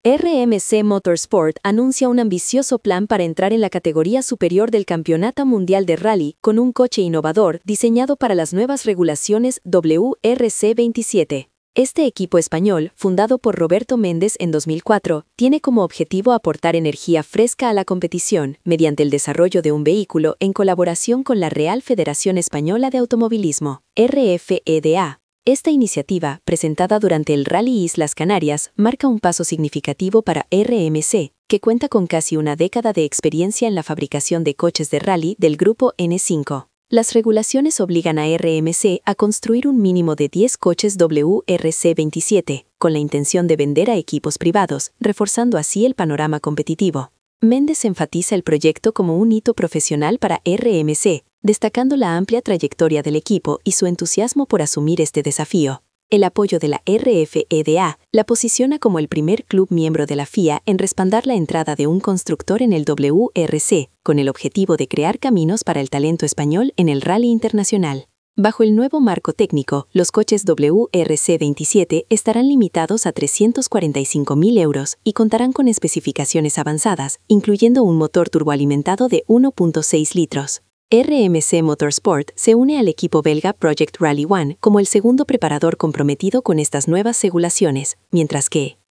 RMC Motorsport anuncia un ambicioso plan para entrar en la categoría superior del Campeonato Mundial de Rally con un coche innovador diseñado para las nuevas regulaciones WRC27. Este equipo español, fundado por Roberto Méndez en 2004, tiene como objetivo aportar energía fresca a la competición mediante el desarrollo de un vehículo en colaboración con la Real Federación Española de Automovilismo, RFEDA. Esta iniciativa, presentada durante el Rally Islas Canarias, marca un paso significativo para RMC, que cuenta con casi una década de experiencia en la fabricación de coches de rally del grupo N5. Las regulaciones obligan a RMC a construir un mínimo de 10 coches WRC27, con la intención de vender a equipos privados, reforzando así el panorama competitivo. Méndez enfatiza el proyecto como un hito profesional para RMC, destacando la amplia trayectoria del equipo y su entusiasmo por asumir este desafío. El apoyo de la RFEDA la posiciona como el primer club miembro de la FIA en respaldar la entrada de un constructor en el WRC, con el objetivo de crear caminos para el talento español en el rally internacional. Bajo el nuevo marco técnico, los coches WRC27 estarán limitados a 345.000 euros y contarán con especificaciones avanzadas, incluyendo un motor turboalimentado de 1.6 litros. RMC Motorsport se une al equipo belga Project Rally One como el segundo preparador comprometido con estas nuevas regulaciones, mientras que